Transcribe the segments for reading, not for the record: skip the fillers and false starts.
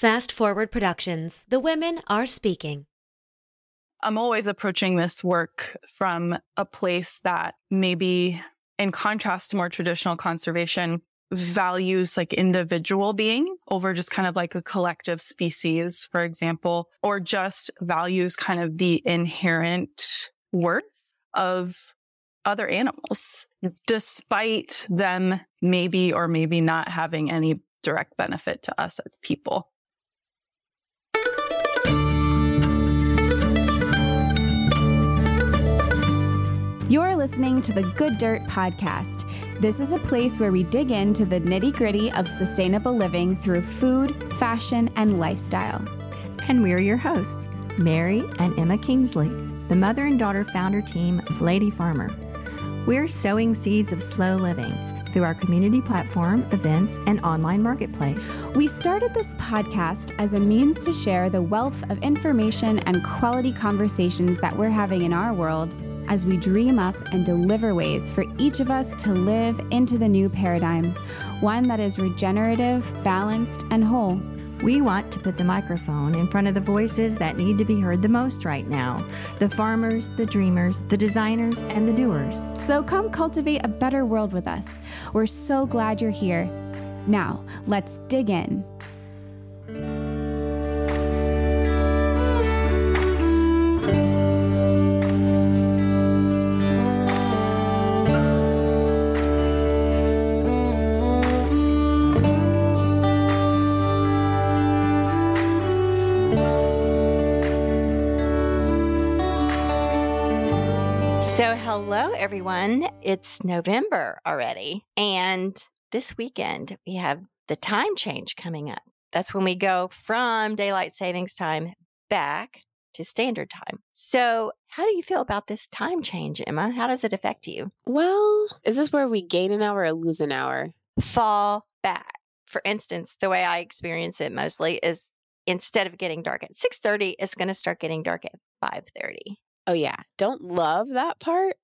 Fast Forward Productions. The women are speaking. I'm always approaching this work from a place that maybe, in contrast to more traditional conservation, values like individual being over just kind of like a collective species, for example, or just values kind of the inherent worth of other animals, despite them maybe or maybe not having any direct benefit to us as people. You're listening to the Good Dirt Podcast. This is a place where we dig into the nitty-gritty of sustainable living through food, fashion, and lifestyle. And we're your hosts, Mary and Emma Kingsley, the mother and daughter founder team of Lady Farmer. We're sowing seeds of slow living through our community platform, events, and online marketplace. We started this podcast as a means to share the wealth of information and quality conversations that we're having in our world as we dream up and deliver ways for each of us to live into the new paradigm, one that is regenerative, balanced, and whole. We want to put the microphone in front of the voices that need to be heard the most right now, the farmers, the dreamers, the designers, and the doers. So come cultivate a better world with us. We're so glad you're here. Now, let's dig in. So hello, everyone. It's November already. And this weekend, we have the time change coming up. That's when we go from daylight savings time back to standard time. So how do you feel about this time change, Emma? How does it affect you? Well, is this where we gain an hour or lose an hour? Fall back. For instance, the way I experience it mostly is instead of getting dark at 6:30, it's going to start getting dark at 5:30. Oh, yeah. Don't love that part,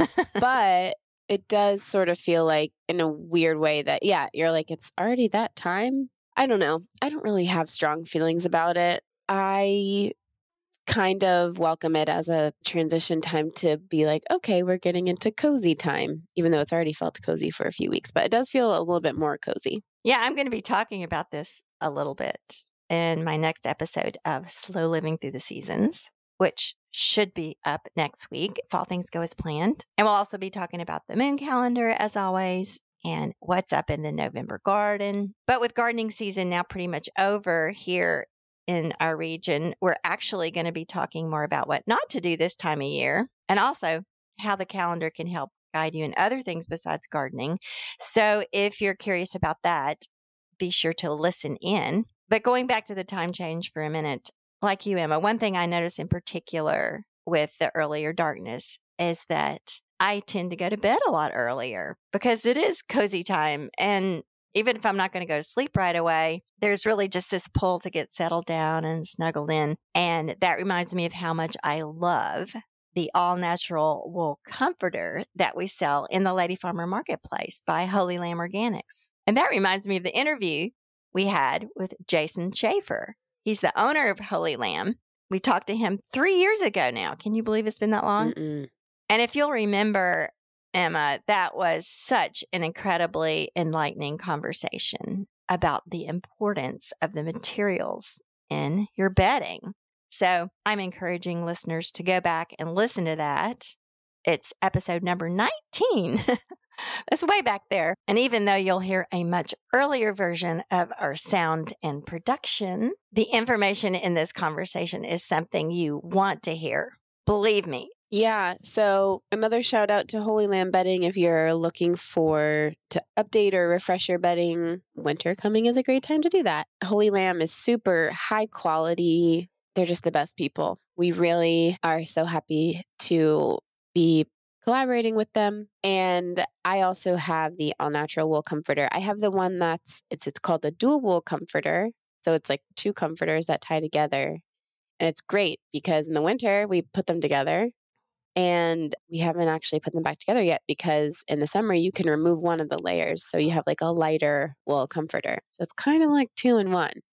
but it does sort of feel like in a weird way that, yeah, you're like, it's already that time. I don't know. I don't really have strong feelings about it. I kind of welcome it as a transition time to be like, okay, we're getting into cozy time, even though it's already felt cozy for a few weeks, but it does feel a little bit more cozy. Yeah, I'm going to be talking about this a little bit in my next episode of Slow Living Through the Seasons, which should be up next week if all things go as planned. And we'll also be talking about the moon calendar, as always, and what's up in the November garden. But with gardening season now pretty much over here in our region, we're actually going to be talking more about what not to do this time of year, and also how the calendar can help guide you in other things besides gardening. So if you're curious about that, be sure to listen in. But going back to the time change for a minute, like you, Emma, one thing I notice in particular with the earlier darkness is that I tend to go to bed a lot earlier because it is cozy time. And even if I'm not going to go to sleep right away, there's really just this pull to get settled down and snuggled in. And that reminds me of how much I love the all-natural wool comforter that we sell in the Lady Farmer Marketplace by Holy Lamb Organics. And that reminds me of the interview we had with Jason Schaefer. He's the owner of Holy Lamb. We talked to him 3 years ago now. Can you believe it's been that long? Mm-mm. And if you'll remember, Emma, that was such an incredibly enlightening conversation about the importance of the materials in your bedding. So I'm encouraging listeners to go back and listen to that. It's episode number 19. That's way back there. And even though you'll hear a much earlier version of our sound and production, the information in this conversation is something you want to hear. Believe me. Yeah. So another shout out to Holy Lamb Bedding. If you're looking to update or refresh your bedding, winter coming is a great time to do that. Holy Lamb is super high quality. They're just the best people. We really are so happy to be collaborating with them. And I also have the all natural wool comforter. I have the one it's called the dual wool comforter. So it's like two comforters that tie together. And it's great because in the winter we put them together and we haven't actually put them back together yet because in the summer you can remove one of the layers. So you have like a lighter wool comforter. So it's kind of like 2 in 1.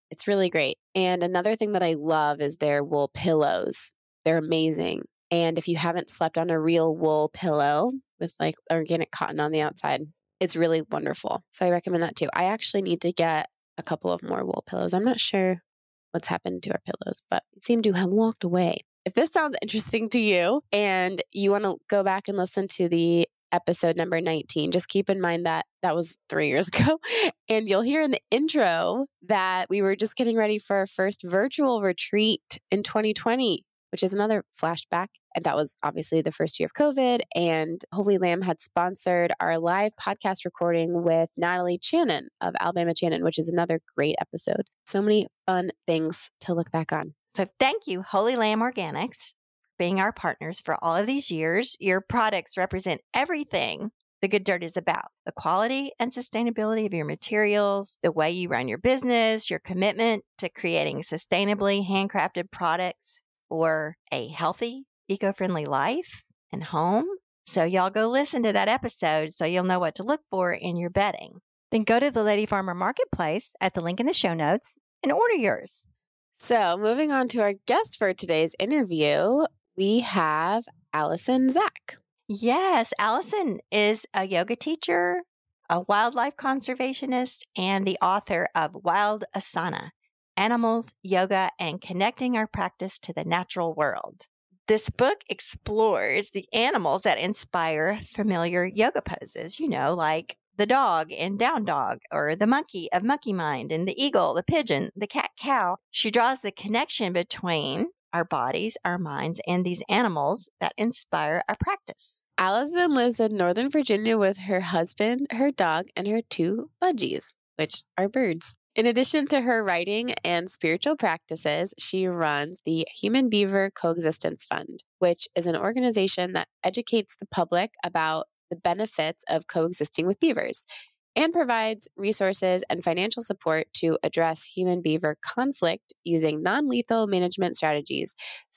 It's really great. And another thing that I love is their wool pillows. They're amazing. And if you haven't slept on a real wool pillow with like organic cotton on the outside, it's really wonderful. So I recommend that too. I actually need to get a couple of more wool pillows. I'm not sure what's happened to our pillows, but it seemed to have walked away. If this sounds interesting to you and you want to go back and listen to the episode number 19, just keep in mind that that was 3 years ago. And you'll hear in the intro that we were just getting ready for our first virtual retreat in 2020, which is another flashback. And that was obviously the first year of COVID. And Holy Lamb had sponsored our live podcast recording with Natalie Channon of Alabama Channon, which is another great episode. So many fun things to look back on. So thank you, Holy Lamb Organics, for being our partners for all of these years. Your products represent everything The Good Dirt is about: the quality and sustainability of your materials, the way you run your business, your commitment to creating sustainably handcrafted products for a healthy, eco-friendly life and home. So y'all go listen to that episode so you'll know what to look for in your bedding. Then go to the Lady Farmer Marketplace at the link in the show notes and order yours. So moving on to our guest for today's interview, we have Allison Zach. Yes, Allison is a yoga teacher, a wildlife conservationist, and the author of Wild Asana: Animals, Yoga, and Connecting Our Practice to the Natural World. This book explores the animals that inspire familiar yoga poses, like the dog in Down Dog, or the monkey of Monkey Mind, and the eagle, the pigeon, the cat-cow. She draws the connection between our bodies, our minds, and these animals that inspire our practice. Allison lives in Northern Virginia with her husband, her dog, and her 2 budgies, which are birds. In addition to her writing and spiritual practices, she runs the Human Beaver Coexistence Fund, which is an organization that educates the public about the benefits of coexisting with beavers and provides resources and financial support to address human-beaver conflict using non-lethal management strategies.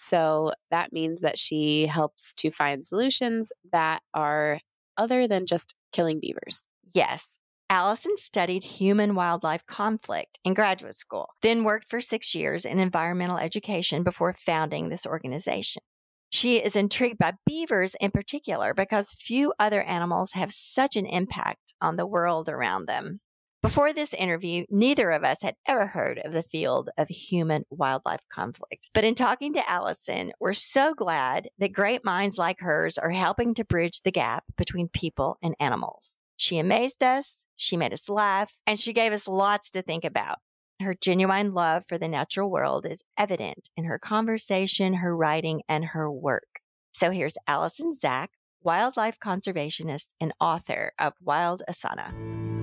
So that means that she helps to find solutions that are other than just killing beavers. Yes. Allison studied human-wildlife conflict in graduate school, then worked for 6 years in environmental education before founding this organization. She is intrigued by beavers in particular because few other animals have such an impact on the world around them. Before this interview, neither of us had ever heard of the field of human-wildlife conflict. But in talking to Allison, we're so glad that great minds like hers are helping to bridge the gap between people and animals. She amazed us, she made us laugh, and she gave us lots to think about. Her genuine love for the natural world is evident in her conversation, her writing, and her work. So here's Allison Zach, wildlife conservationist and author of Wild Asana.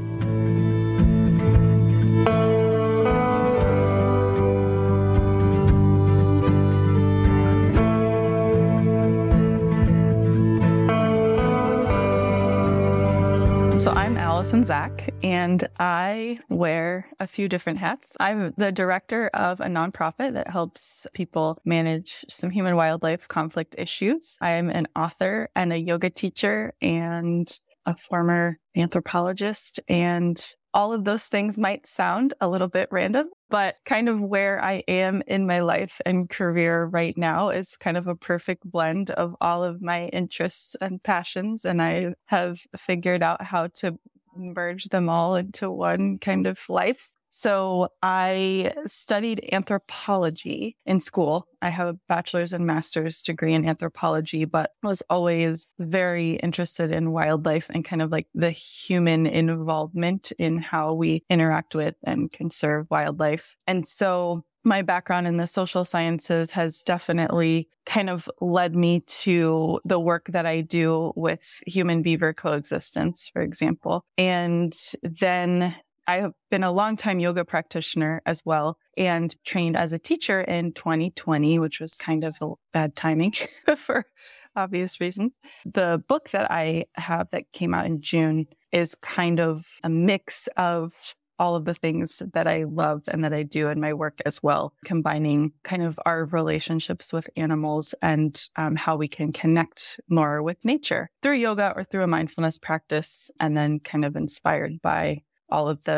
So I'm Allison Zach, and I wear a few different hats. I'm the director of a nonprofit that helps people manage some human-wildlife conflict issues. I'm an author and a yoga teacher and a former anthropologist, and all of those things might sound a little bit random, but kind of where I am in my life and career right now is kind of a perfect blend of all of my interests and passions. And I have figured out how to merge them all into one kind of life. So I studied anthropology in school. I have a bachelor's and master's degree in anthropology, but was always very interested in wildlife and kind of like the human involvement in how we interact with and conserve wildlife. And so my background in the social sciences has definitely kind of led me to the work that I do with human beaver coexistence, for example. And then I have been a longtime yoga practitioner as well and trained as a teacher in 2020, which was kind of a bad timing for obvious reasons. The book that I have that came out in June is kind of a mix of all of the things that I love and that I do in my work as well, combining kind of our relationships with animals and how we can connect more with nature through yoga or through a mindfulness practice, and then kind of inspired by all of the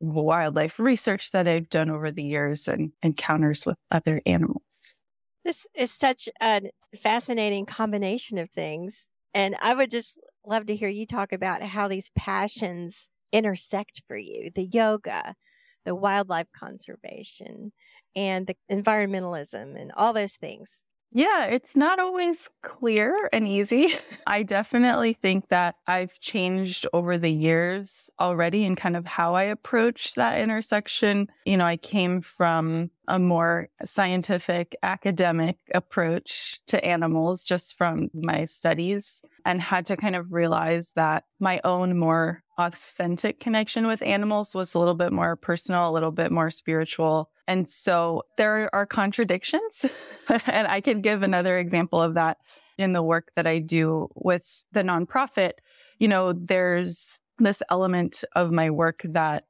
wildlife research that I've done over the years and encounters with other animals. This is such a fascinating combination of things. And I would just love to hear you talk about how these passions intersect for you, the yoga, the wildlife conservation, and the environmentalism and all those things. Yeah, it's not always clear and easy. I definitely think that I've changed over the years already in kind of how I approach that intersection. I came from a more scientific, academic approach to animals just from my studies and had to kind of realize that my own more authentic connection with animals was a little bit more personal, a little bit more spiritual. And so there are contradictions. And I can give another example of that in the work that I do with the nonprofit. There's this element of my work that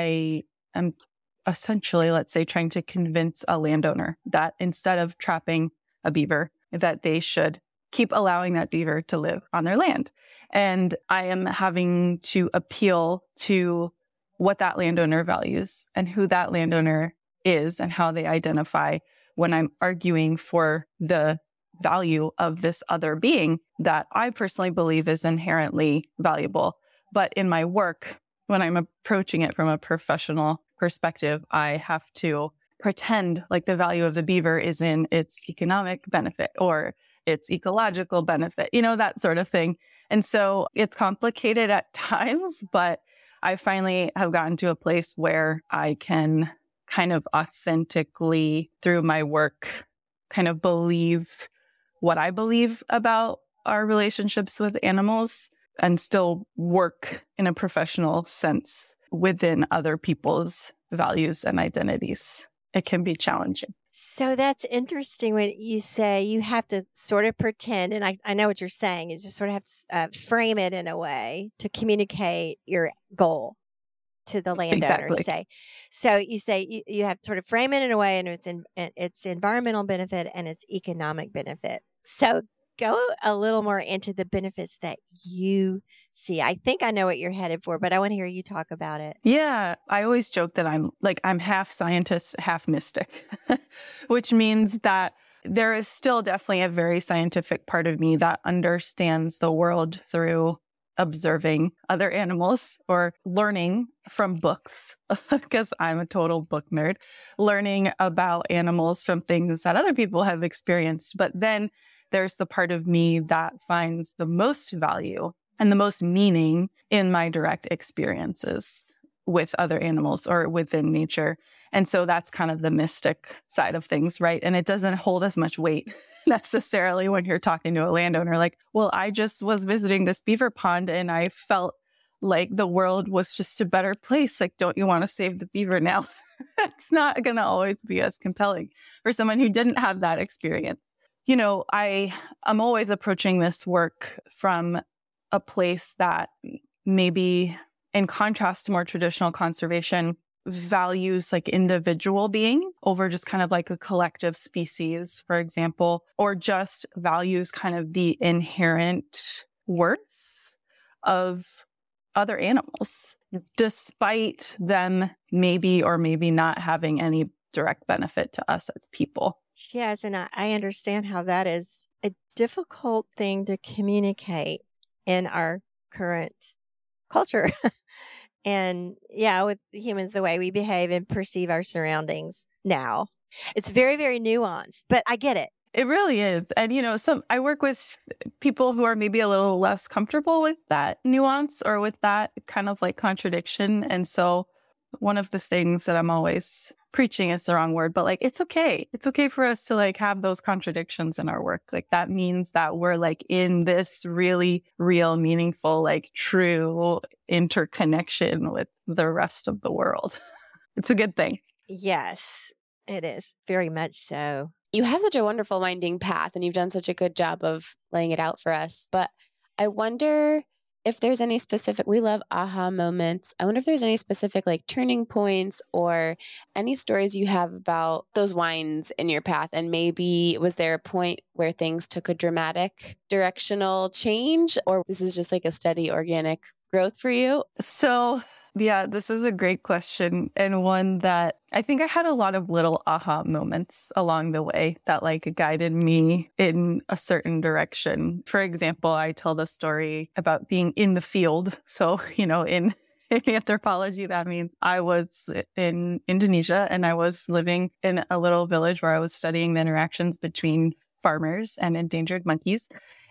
I am essentially, let's say, trying to convince a landowner that instead of trapping a beaver, that they should keep allowing that beaver to live on their land. And I am having to appeal to what that landowner values and who that landowner is and how they identify when I'm arguing for the value of this other being that I personally believe is inherently valuable. But in my work, when I'm approaching it from a professional perspective, I have to pretend like the value of the beaver is in its economic benefit or its ecological benefit, that sort of thing. And so it's complicated at times, but I finally have gotten to a place where I can kind of authentically, through my work, kind of believe what I believe about our relationships with animals and still work in a professional sense within other people's values and identities. It can be challenging. So that's interesting when you say you have to sort of pretend, and I know what you're saying, is just sort of have to frame it in a way to communicate your goal to the landowner, Exactly. say. So you say you have to sort of frame it in a way, and it's environmental benefit and it's economic benefit. So go a little more into the benefits that you see. I think I know what you're headed for, but I want to hear you talk about it. Yeah, I always joke that I'm half scientist, half mystic, which means that there is still definitely a very scientific part of me that understands the world through observing other animals or learning from books, because I'm a total book nerd, learning about animals from things that other people have experienced. But then there's the part of me that finds the most value and the most meaning in my direct experiences with other animals or within nature. And so that's kind of the mystic side of things, right? And it doesn't hold as much weight necessarily when you're talking to a landowner. Like, well, I just was visiting this beaver pond and I felt like the world was just a better place. Like, don't you want to save the beaver now? It's not going to always be as compelling for someone who didn't have that experience. I'm always approaching this work from a place that maybe, in contrast to more traditional conservation, values like individual being over just kind of like a collective species, for example, or just values kind of the inherent worth of other animals, despite them maybe or maybe not having any direct benefit to us as people. Yes, and I understand how that is a difficult thing to communicate in our current culture. And yeah, with humans, the way we behave and perceive our surroundings now, it's very, very nuanced, but I get it. It really is. And, I work with people who are maybe a little less comfortable with that nuance or with that kind of like contradiction. And so one of the things that I'm always preaching is the wrong word, but like, it's okay. It's okay for us to like have those contradictions in our work. Like that means that we're like in this really real, meaningful, like true interconnection with the rest of the world. It's a good thing. Yes, it is. Very much so. You have such a wonderful winding path and you've done such a good job of laying it out for us. But I wonder if there's any specific, we love aha moments. I wonder if there's any specific like turning points or any stories you have about those winds in your path. And maybe was there a point where things took a dramatic directional change, or this is just like a steady organic growth for you? So Yeah, this is a great question, and one that I think I had a lot of little aha moments along the way that like guided me in a certain direction. For example, I tell the story about being in the field. So, in anthropology, that means I was in Indonesia and I was living in a little village where I was studying the interactions between farmers and endangered monkeys.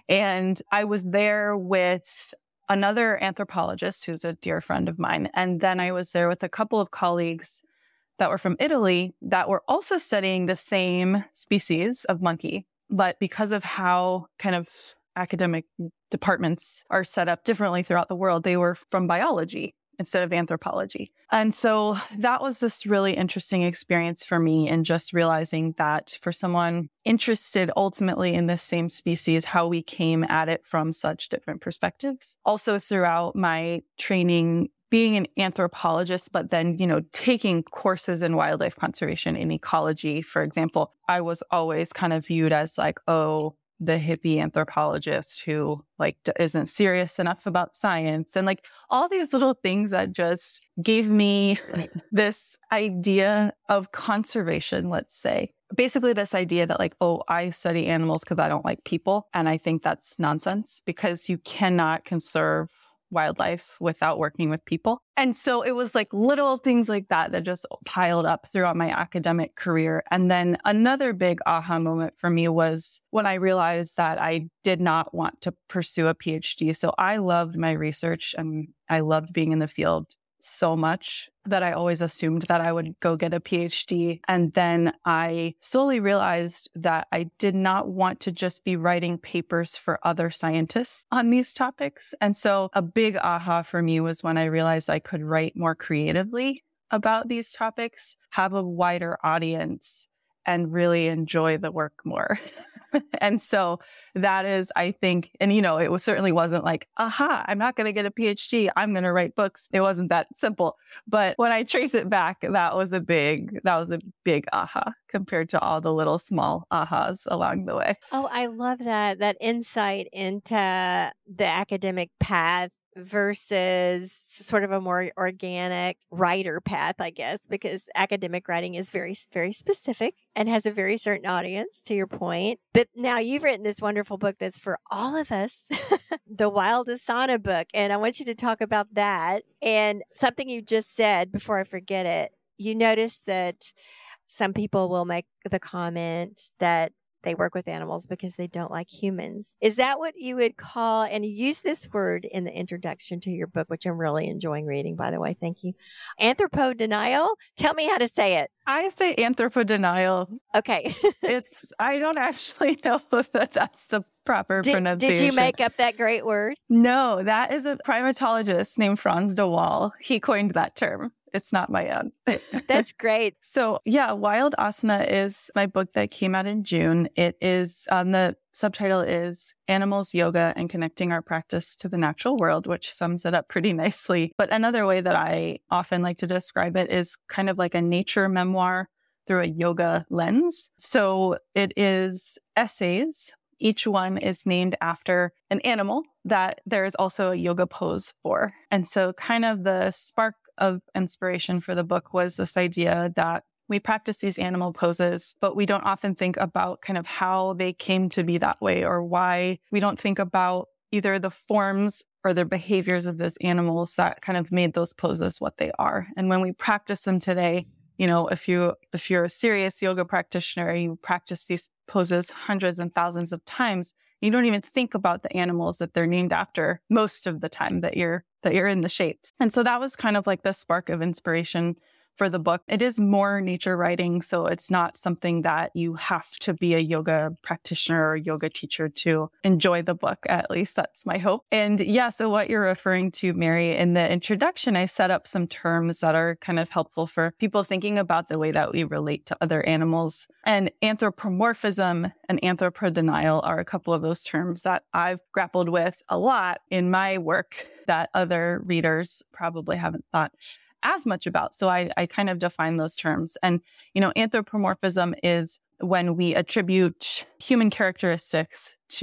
And I was there with another anthropologist who's a dear friend of mine. And then I was there with a couple of colleagues that were from Italy that were also studying the same species of monkey. But because of how kind of academic departments are set up differently throughout the world, they were from biology instead of anthropology. And so that was this really interesting experience for me, in just realizing that for someone interested ultimately in the same species, how we came at it from such different perspectives. Also throughout my training, being an anthropologist, but then, taking courses in wildlife conservation and ecology, for example, I was always kind of viewed as like, oh, the hippie anthropologist who like isn't serious enough about science, and like all these little things that just gave me this idea of conservation, let's say. Basically this idea that like, oh, I study animals because I don't like people. And I think that's nonsense, because you cannot conserve wildlife without working with people. And so it was like little things like that that just piled up throughout my academic career. And then another big aha moment for me was when I realized that I did not want to pursue a PhD. So I loved my research and I loved being in the field so much that I always assumed that I would go get a PhD. And then I slowly realized that I did not want to just be writing papers for other scientists on these topics. And so a big aha for me was when I realized I could write more creatively about these topics, have a wider audience, and really enjoy the work more. And so that is, I think, and it certainly wasn't like, aha, I'm not going to get a PhD, I'm going to write books. It wasn't that simple. But when I trace it back, that was a big aha compared to all the little small ahas along the way. Oh, I love that insight into the academic path versus sort of a more organic writer path, I guess, because academic writing is very, very specific and has a very certain audience, to your point. But now you've written this wonderful book that's for all of us, the Wild Asana book. And I want you to talk about that. And something you just said before I forget it, you noticed that some people will make the comment that they work with animals because they don't like humans. Is that what you would call, and you use this word in the introduction to your book, which I'm really enjoying reading, by the way. Thank you. Anthropodenial? Tell me how to say it. I say anthropodenial. Okay. I don't actually know if that's the proper pronunciation. Did you make up that great word? No, that is a primatologist named Frans de Waal. He coined that term. It's not my own. That's great. So yeah, Wild Asana is my book that came out in June. It is, the subtitle is Animals, Yoga, and Connecting Our Practice to the Natural World, which sums it up pretty nicely. But another way that I often like to describe it is kind of like a nature memoir through a yoga lens. So it is essays. Each one is named after an animal that there is also a yoga pose for. And so kind of the spark of inspiration for the book was this idea that we practice these animal poses, but we don't often think about kind of how they came to be that way, or why we don't think about either the forms or the behaviors of those animals that kind of made those poses what they are. And when we practice them today, if you're a serious yoga practitioner, you practice these poses hundreds and thousands of times, you don't even think about the animals that they're named after most of the time that you're in the shapes. And so that was kind of like the spark of inspiration for the book. It is more nature writing, so it's not something that you have to be a yoga practitioner or yoga teacher to enjoy the book. At least that's my hope. And yeah, so what you're referring to, Mary, in the introduction, I set up some terms that are kind of helpful for people thinking about the way that we relate to other animals. And anthropomorphism and anthropodenial are a couple of those terms that I've grappled with a lot in my work that other readers probably haven't thought as much about. So I kind of define those terms. And, anthropomorphism is when we attribute human characteristics to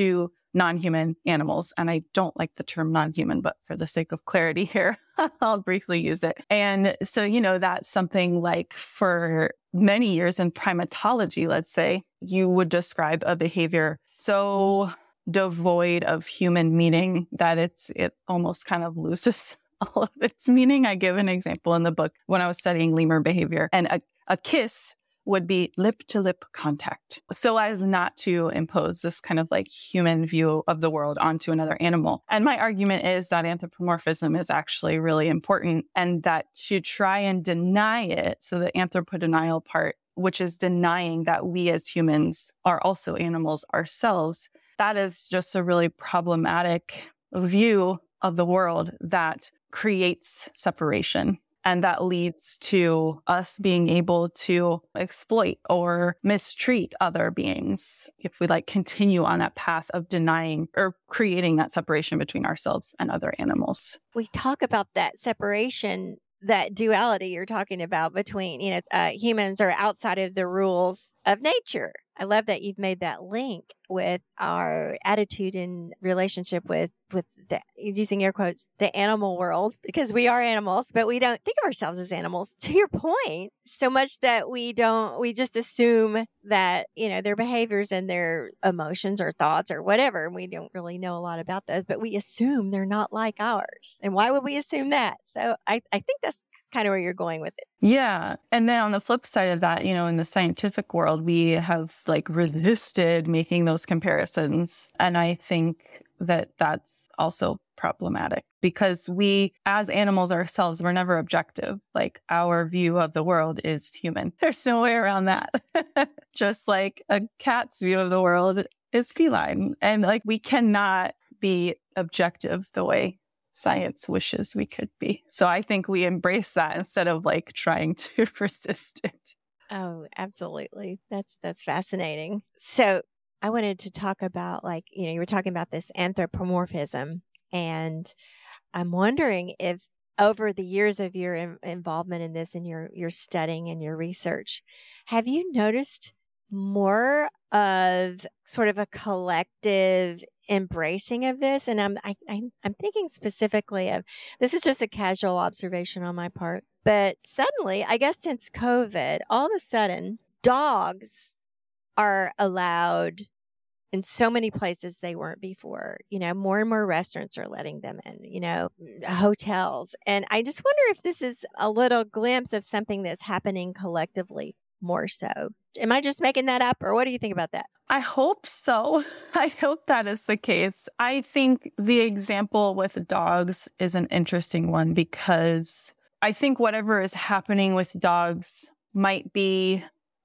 non-human animals. And I don't like the term non-human, but for the sake of clarity here, I'll briefly use it. And so, that's something like for many years in primatology, let's say, you would describe a behavior so devoid of human meaning that it almost kind of loses all of its meaning. I give an example in the book when I was studying lemur behavior, and a kiss would be lip-to-lip contact, so as not to impose this kind of like human view of the world onto another animal. And my argument is that anthropomorphism is actually really important, and that to try and deny it, so the anthropodenial part, which is denying that we as humans are also animals ourselves, that is just a really problematic view of the world that creates separation. And that leads to us being able to exploit or mistreat other beings if we continue on that path of denying or creating that separation between ourselves and other animals. We talk about that separation, that duality you're talking about between, humans are outside of the rules of nature. I love that you've made that link with our attitude and relationship with the, using air quotes, the animal world, because we are animals, but we don't think of ourselves as animals, to your point, so much that we just assume that, their behaviors and their emotions or thoughts or whatever, and we don't really know a lot about those, but we assume they're not like ours. And why would we assume that? So I think that's kind of where you're going with it. Yeah. And then on the flip side of that, in the scientific world, we have resisted making those comparisons. And I think that that's also problematic because we, as animals ourselves, we're never objective. Our view of the world is human. There's no way around that. Just like a cat's view of the world is feline. And we cannot be objective the way science wishes we could be. So I think we embrace that instead of trying to resist it. Oh, absolutely. That's fascinating. So I wanted to talk about you were talking about this anthropomorphism, and I'm wondering if over the years of your involvement in this and your studying and your research, have you noticed more of sort of a collective embracing of this? And I'm thinking specifically of, this is just a casual observation on my part, but suddenly, I guess since COVID, all of a sudden, dogs are allowed in so many places they weren't before. More and more restaurants are letting them in, hotels. And I just wonder if this is a little glimpse of something that's happening collectively more so. Am I just making that up, or what do you think about that? I hope so. I hope that is the case. I think the example with dogs is an interesting one because I think whatever is happening with dogs might be,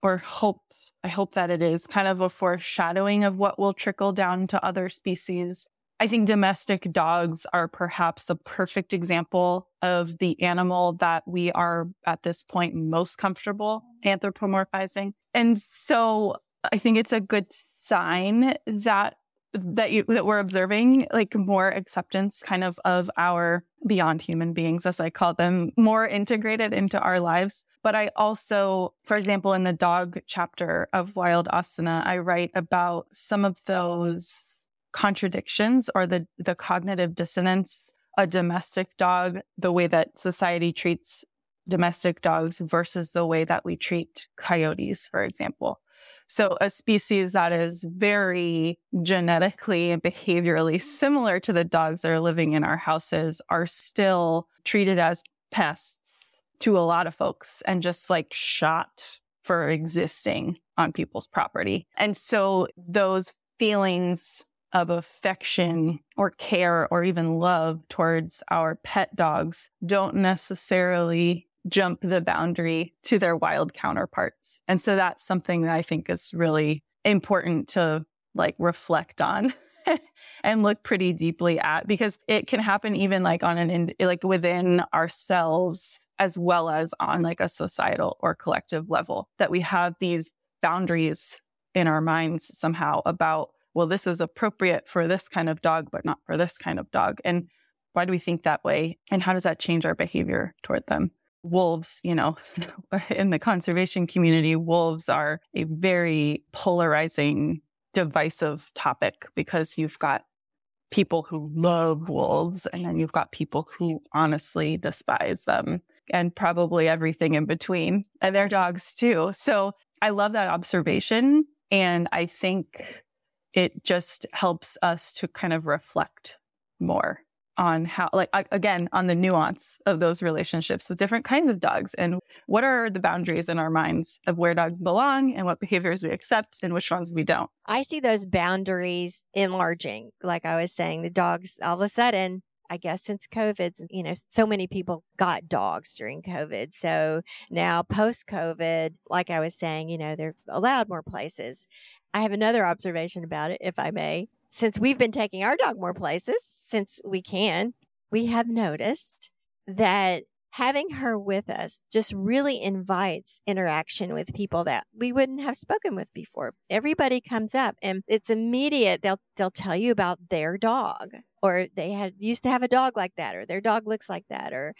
I hope that it is kind of a foreshadowing of what will trickle down to other species. I think domestic dogs are perhaps a perfect example of the animal that we are at this point most comfortable anthropomorphizing. And so I think it's a good sign that we're observing more acceptance kind of our beyond human beings, as I call them, more integrated into our lives. But I also, for example, in the dog chapter of Wild Asana, I write about some of those contradictions or the cognitive dissonance, a domestic dog, the way that society treats domestic dogs versus the way that we treat coyotes, for example. So a species that is very genetically and behaviorally similar to the dogs that are living in our houses are still treated as pests to a lot of folks and just shot for existing on people's property. And so those feelings of affection or care or even love towards our pet dogs don't necessarily jump the boundary to their wild counterparts. And so that's something that I think is really important to reflect on and look pretty deeply at, because it can happen even on within ourselves as well as on a societal or collective level, that we have these boundaries in our minds somehow about, well, this is appropriate for this kind of dog, but not for this kind of dog. And why do we think that way? And how does that change our behavior toward them? Wolves, in the conservation community, wolves are a very polarizing divisive topic because you've got people who love wolves and then you've got people who honestly despise them and probably everything in between, and their dogs too. So I love that observation. And I think it just helps us to kind of reflect more on how, like, again, on the nuance of those relationships with different kinds of dogs and what are the boundaries in our minds of where dogs belong and what behaviors we accept and which ones we don't. I see those boundaries enlarging. Like I was saying, the dogs, all of a sudden, I guess since COVID, so many people got dogs during COVID. So now post-COVID, like I was saying, they're allowed more places. I have another observation about it, if I may. Since we've been taking our dog more places, since we can, we have noticed that having her with us just really invites interaction with people that we wouldn't have spoken with before. Everybody comes up and it's immediate. They'll tell you about their dog, or they used to have a dog like that, or their dog looks like that, or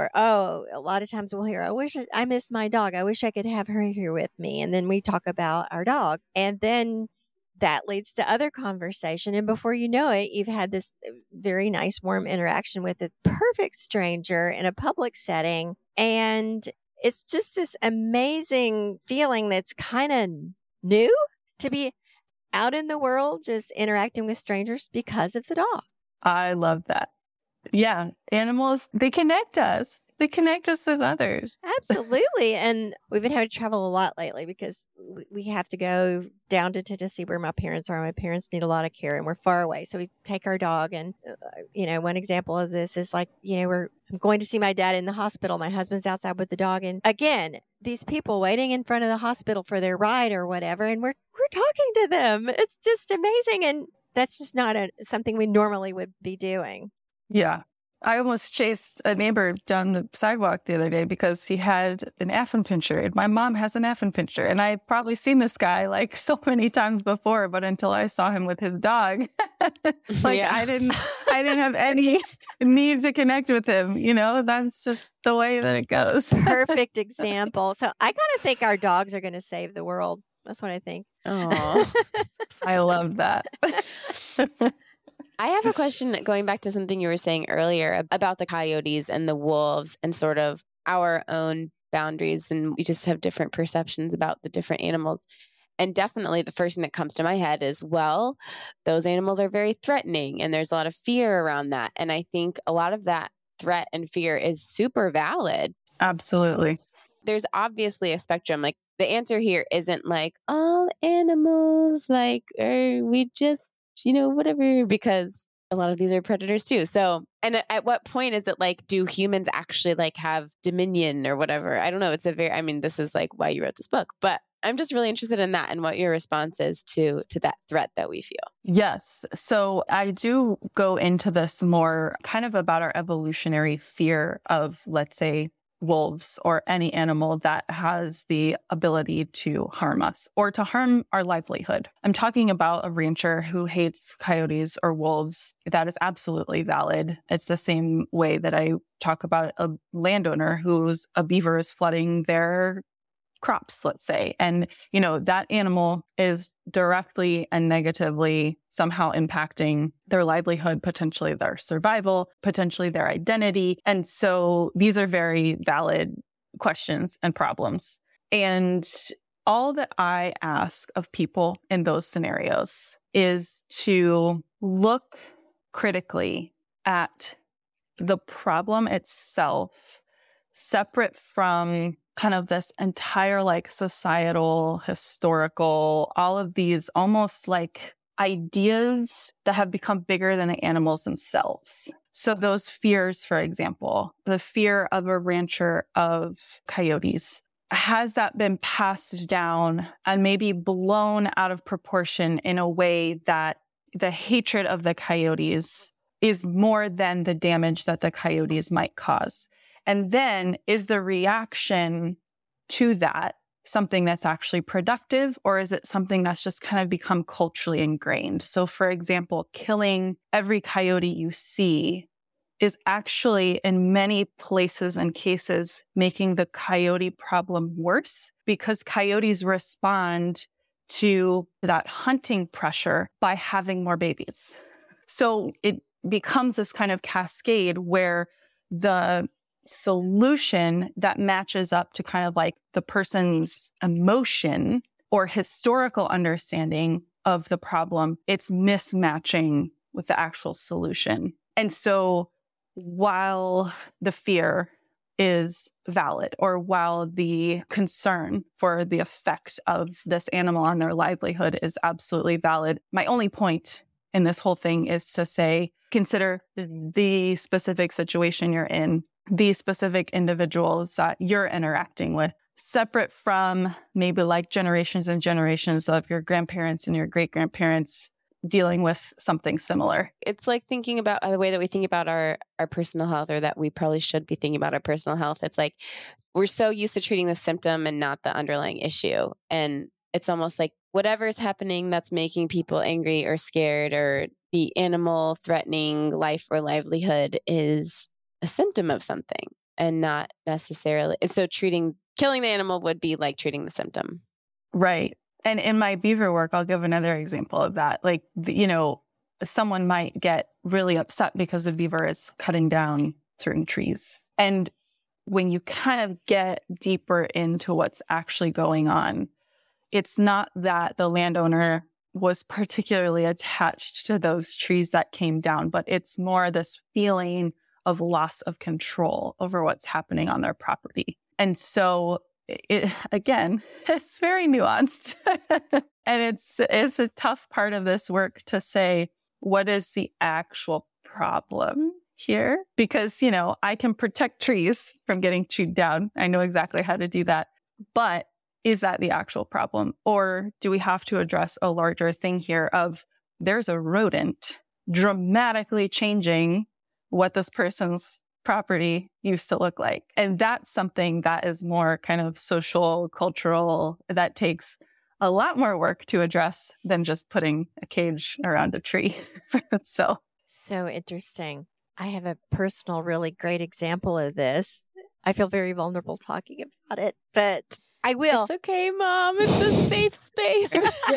oh, a lot of times we'll hear, I miss my dog. I wish I could have her here with me. And then we talk about our dog. And then that leads to other conversation. And before you know it, you've had this very nice, warm interaction with a perfect stranger in a public setting. And it's just this amazing feeling that's kind of new to be out in the world, just interacting with strangers because of the dog. I love that. Yeah. Animals, they connect us. They connect us with others. Absolutely. And we've been having to travel a lot lately because we have to go down to Tennessee where my parents are. My parents need a lot of care and we're far away. So we take our dog. And, one example of this is like, I'm going to see my dad in the hospital. My husband's outside with the dog. And again, these people waiting in front of the hospital for their ride or whatever. And we're talking to them. It's just amazing. And that's just not something we normally would be doing. Yeah. I almost chased a neighbor down the sidewalk the other day because he had an Affenpinscher, and my mom has an Affenpinscher. And I've probably seen this guy like so many times before, but until I saw him with his dog, I didn't have any need to connect with him. That's just the way that it goes. Perfect example. So I kind of think our dogs are going to save the world. That's what I think. Oh, I love that. I have a question going back to something you were saying earlier about the coyotes and the wolves and sort of our own boundaries. And we just have different perceptions about the different animals. And definitely the first thing that comes to my head is, well, those animals are very threatening and there's a lot of fear around that. And I think a lot of that threat and fear is super valid. Absolutely. There's obviously a spectrum. Like the answer here isn't like all animals, like, we just, whatever, because a lot of these are predators too. So, and at what point is it like, do humans actually like have dominion or whatever? I don't know. This is like why you wrote this book, but I'm just really interested in that and what your response is to that threat that we feel. Yes. So I do go into this more kind of about our evolutionary fear of, let's say, wolves or any animal that has the ability to harm us or to harm our livelihood. I'm talking about a rancher who hates coyotes or wolves. That is absolutely valid. It's the same way that I talk about a landowner whose a beaver is flooding their crops, let's say. And, that animal is directly and negatively somehow impacting their livelihood, potentially their survival, potentially their identity. And so these are very valid questions and problems. And all that I ask of people in those scenarios is to look critically at the problem itself, separate from kind of this entire like societal, historical, all of these almost like ideas that have become bigger than the animals themselves. So those fears, for example, the fear of a rancher of coyotes, has that been passed down and maybe blown out of proportion in a way that the hatred of the coyotes is more than the damage that the coyotes might cause? And then is the reaction to that something that's actually productive, or is it something that's just kind of become culturally ingrained? So for example, killing every coyote you see is actually in many places and cases making the coyote problem worse because coyotes respond to that hunting pressure by having more babies. So it becomes this kind of cascade where the solution that matches up to kind of like the person's emotion or historical understanding of the problem, it's mismatching with the actual solution. And so while the fear is valid, or while the concern for the effect of this animal on their livelihood is absolutely valid, my only point in this whole thing is to say, consider the specific situation you're in, the specific individuals that you're interacting with, separate from maybe like generations and generations of your grandparents and your great-grandparents dealing with something similar. It's like thinking about the way that we think about our personal health, or that we probably should be thinking about our personal health. It's like we're so used to treating the symptom and not the underlying issue. And it's almost like whatever's happening that's making people angry or scared, or the animal threatening life or livelihood, is a symptom of something and not necessarily. And so killing the animal would be like treating the symptom. Right. And in my beaver work, I'll give another example of that. Like, someone might get really upset because the beaver is cutting down certain trees. And when you kind of get deeper into what's actually going on, it's not that the landowner was particularly attached to those trees that came down, but it's more this feeling of loss of control over what's happening on their property. And so again, it's very nuanced. And it's a tough part of this work to say, what is the actual problem here? Because, I can protect trees from getting chewed down. I know exactly how to do that. But is that the actual problem? Or do we have to address a larger thing here of there's a rodent dramatically changing what this person's property used to look like? And that's something that is more kind of social, cultural, that takes a lot more work to address than just putting a cage around a tree. So interesting. I have a personal, really great example of this. I feel very vulnerable talking about it, but I will. It's okay, Mom. It's a safe space.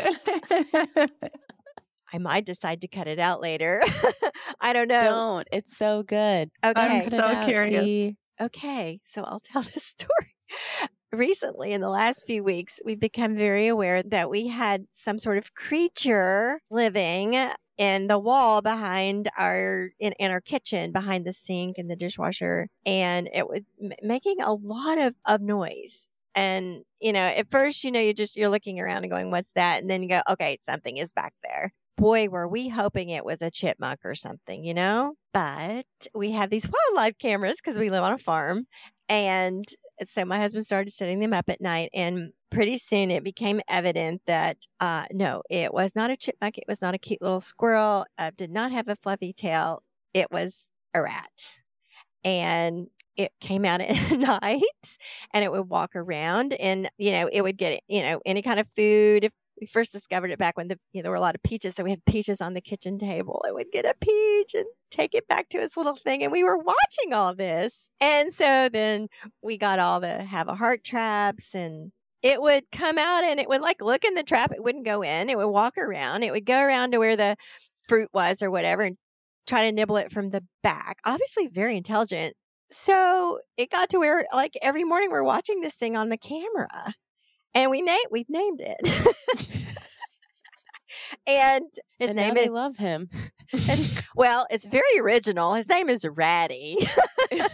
I might decide to cut it out later. I don't know. Don't. It's so good. Okay. I'm so curious. Dee. Okay. So I'll tell this story. Recently, in the last few weeks, we've become very aware that we had some sort of creature living in the wall behind in our kitchen, behind the sink and the dishwasher. And it was making a lot of noise. And, at first, you're looking around and going, what's that? And then you go, okay, something is back there. Boy, were we hoping it was a chipmunk or something, But we have these wildlife cameras because we live on a farm. And so my husband started setting them up at night. And pretty soon it became evident that, no, it was not a chipmunk. It was not a cute little squirrel. Did not have a fluffy tail. It was a rat. And it came out at night and it would walk around and, it would get, any kind of food. If we first discovered it back when there were a lot of peaches. So we had peaches on the kitchen table. It would get a peach and take it back to its little thing. And we were watching all this. And so then we got all the have a heart traps, and it would come out and it would look in the trap. It wouldn't go in. It would walk around. It would go around to where the fruit was or whatever and try to nibble it from the back. Obviously very intelligent. So it got to where every morning we're watching this thing on the camera. And we've named it. And his name is... I love him. Well, it's very original. His name is Ratty. Isn't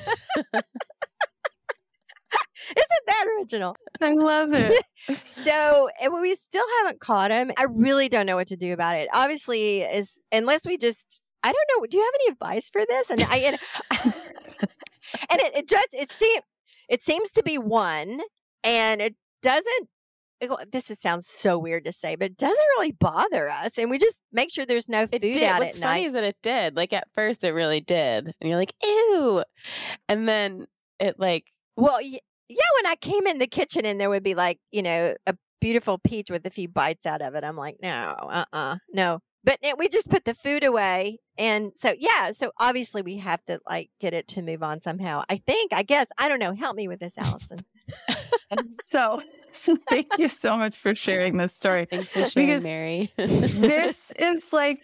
that original? I love it. So we still haven't caught him. I really don't know what to do about it. Obviously, unless we just... I don't know. Do you have any advice for this? And and it seems to be one, and it doesn't, this sounds so weird to say, but it doesn't really bother us. And we just make sure there's no food out What's at funny night. is that it did. At first it really did. And you're like, ew. And then it Well, yeah, when I came in the kitchen and there would be a beautiful peach with a few bites out of it, I'm like, no, no. But we just put the food away. And so obviously we have to get it to move on somehow. I guess, I don't know. Help me with this, Allison. So Thank you so much for sharing this story. Thanks for sharing, Because Mary. this is like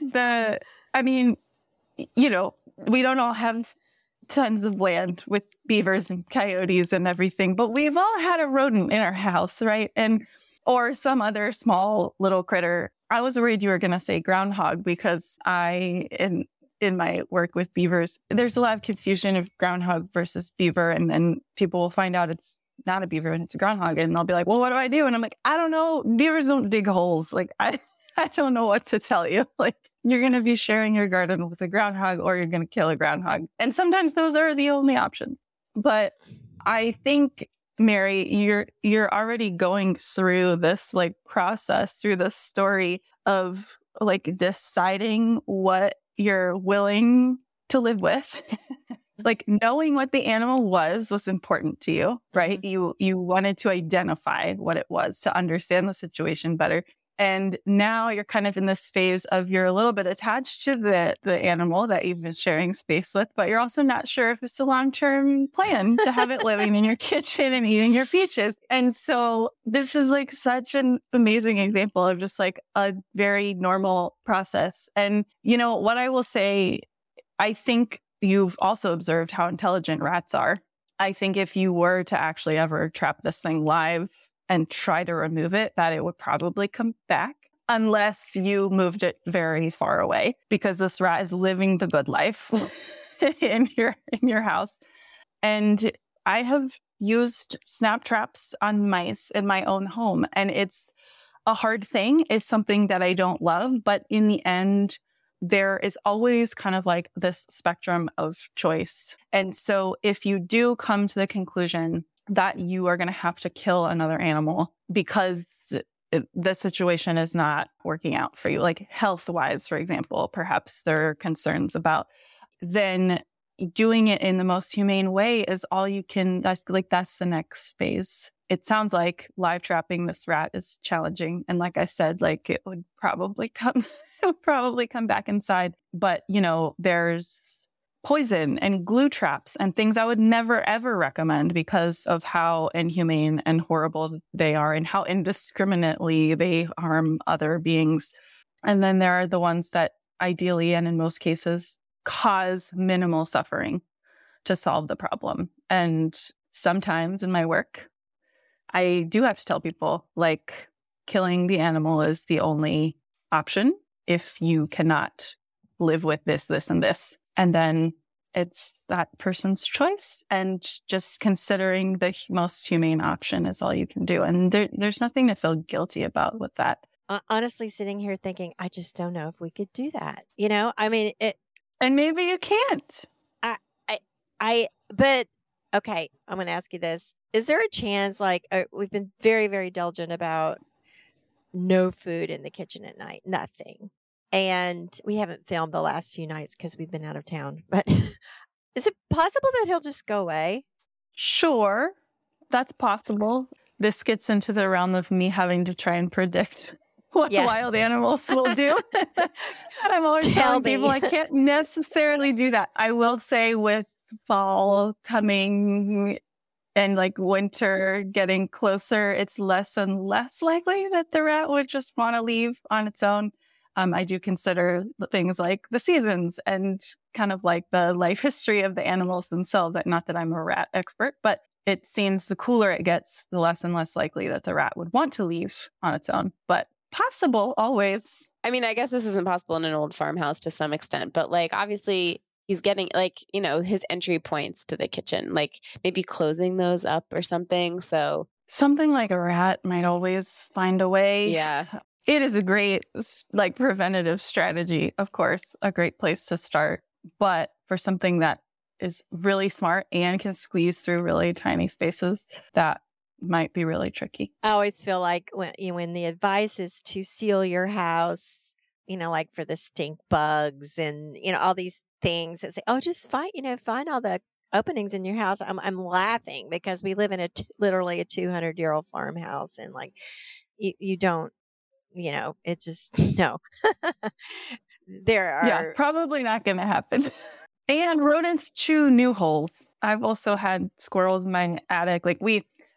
we don't all have tons of land with beavers and coyotes and everything, but we've all had a rodent in our house, right? Or some other small little critter. I was worried you were going to say groundhog because in my work with beavers, there's a lot of confusion of groundhog versus beaver. And then people will find out it's not a beaver and it's a groundhog. And they'll be like, well, what do I do? And I'm like, I don't know. Beavers don't dig holes. Like, I don't know what to tell you. Like, you're going to be sharing your garden with a groundhog or you're going to kill a groundhog. And sometimes those are the only options. But I think, Mary, you're already going through this like process, through this story of like deciding what you're willing to live with. Like knowing what the animal was important to you, right? Mm-hmm. You wanted to identify what it was to understand the situation better. And now you're kind of in this phase of you're a little bit attached to the animal that you've been sharing space with, but you're also not sure if it's a long-term plan to have it living in your kitchen and eating your peaches. And so this is like such an amazing example of just like a very normal process. And you know, what I will say, I think you've also observed how intelligent rats are. I think if you were to actually ever trap this thing live and try to remove it, that it would probably come back unless you moved it very far away, because this rat is living the good life in your house. And I have used snap traps on mice in my own home, and it's a hard thing. It's something that I don't love, but in the end, there is always kind of like this spectrum of choice. And so if you do come to the conclusion that you are going to have to kill another animal because the situation is not working out for you, like health-wise, for example, perhaps there are concerns about, then doing it in the most humane way is all you can, that's the next phase. It sounds like live trapping this rat is challenging. And like I said, like it would probably come back inside. But, you know, there's poison and glue traps and things I would never, ever recommend because of how inhumane and horrible they are and how indiscriminately they harm other beings. And then there are the ones that ideally, and in most cases, cause minimal suffering to solve the problem. And sometimes in my work, I do have to tell people, like, killing the animal is the only option if you cannot live with this, and this. And then it's that person's choice. And just considering the most humane option is all you can do. And there's nothing to feel guilty about with that. Honestly, sitting here thinking, I just don't know if we could do that. You know, I mean, and maybe you can't. But okay, I'm going to ask you this. Is there a chance, like, we've been very, very diligent about no food in the kitchen at night, nothing. And we haven't filmed the last few nights because we've been out of town. But is it possible that he'll just go away? Sure, that's possible. This gets into the realm of me having to try and predict what wild animals will do. And I'm always telling people I can't necessarily do that. I will say with fall coming and like winter getting closer, it's less and less likely that the rat would just want to leave on its own. I do consider things like the seasons and kind of like the life history of the animals themselves. Not that I'm a rat expert, but it seems the cooler it gets, the less and less likely that the rat would want to leave on its own. But possible always. I mean, I guess this isn't possible in an old farmhouse to some extent, but like obviously he's getting like, you know, his entry points to the kitchen, like maybe closing those up or something. So something like a rat might always find a way. Yeah. It is a great like preventative strategy, of course, a great place to start. But for something that is really smart and can squeeze through really tiny spaces, that might be really tricky. I always feel like when the advice is to seal your house, you know, like for the stink bugs and, you know, all these things that say, oh, just find all the openings in your house. I'm laughing because we live in literally a 200-year-old farmhouse, and like you don't, you know, it just, no. There are probably not going to happen. And rodents chew new holes. I've also had squirrels in my attic. Like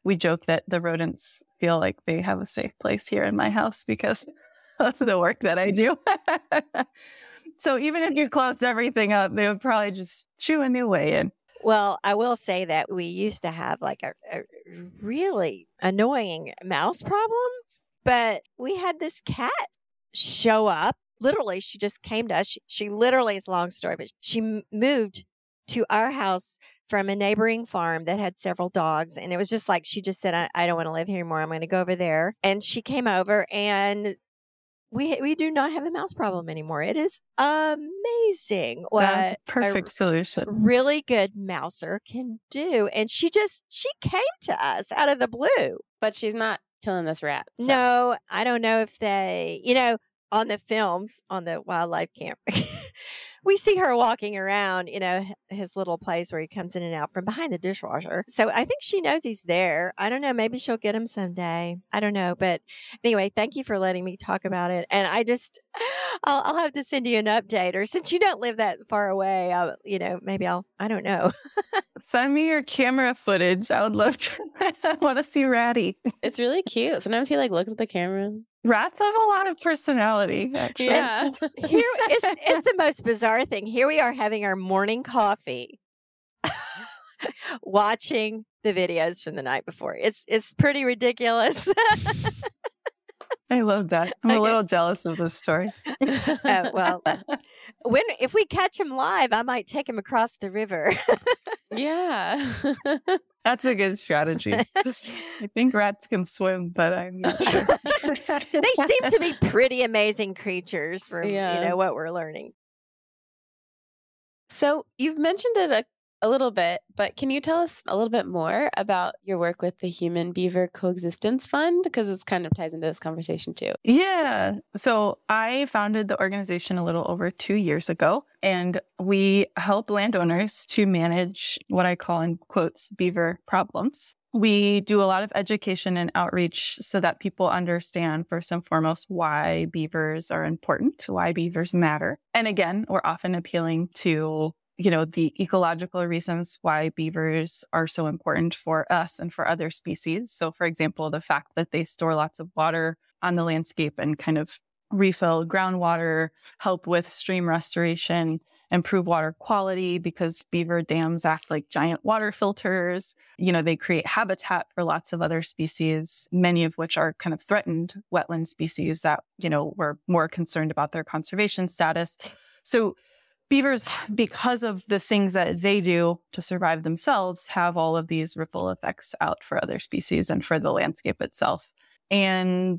we joke that the rodents feel like they have a safe place here in my house because that's the work that I do. So even if you close everything up, they would probably just chew a new way in. Well, I will say that we used to have like a really annoying mouse problem, but we had this cat show up. Literally, she just came to us. She literally, it's a long story, but she moved to our house from a neighboring farm that had several dogs. And it was just like, she just said, I don't want to live here anymore. I'm going to go over there. And she came over, and we do not have a mouse problem anymore. It is amazing what That's a perfect solution. really good mouser can do. And she came to us out of the blue. But she's not killing this rat. So. No, I don't know if they, on the films, on the wildlife camp, we see her walking around, his little place where he comes in and out from behind the dishwasher. So I think she knows he's there. I don't know. Maybe she'll get him someday. I don't know. But anyway, thank you for letting me talk about it. And I'll have to send you an update, or since you don't live that far away, maybe I don't know. Send me your camera footage. I would love to. I want to see Ratty. It's really cute. Sometimes he looks at the camera. Rats have a lot of personality, actually. Yeah. Here is the most bizarre thing. Here we are having our morning coffee, watching the videos from the night before. It's pretty ridiculous. I love that. I'm a little jealous of this story. Well, if we catch him live, I might take him across the river. Yeah. That's a good strategy. I think rats can swim, but I'm not sure. They seem to be pretty amazing creatures from what we're learning. So you've mentioned it a little bit, but can you tell us a little bit more about your work with the Human Beaver Coexistence Fund? Because this kind of ties into this conversation too. Yeah. So I founded the organization a little over 2 years ago, and we help landowners to manage what I call, in quotes, beaver problems. We do a lot of education and outreach so that people understand, first and foremost, why beavers are important, why beavers matter. And again, we're often appealing to the ecological reasons why beavers are so important for us and for other species. So, for example, the fact that they store lots of water on the landscape and kind of refill groundwater, help with stream restoration, improve water quality because beaver dams act like giant water filters. They create habitat for lots of other species, many of which are kind of threatened wetland species that, we're more concerned about their conservation status. So beavers, because of the things that they do to survive themselves, have all of these ripple effects out for other species and for the landscape itself. And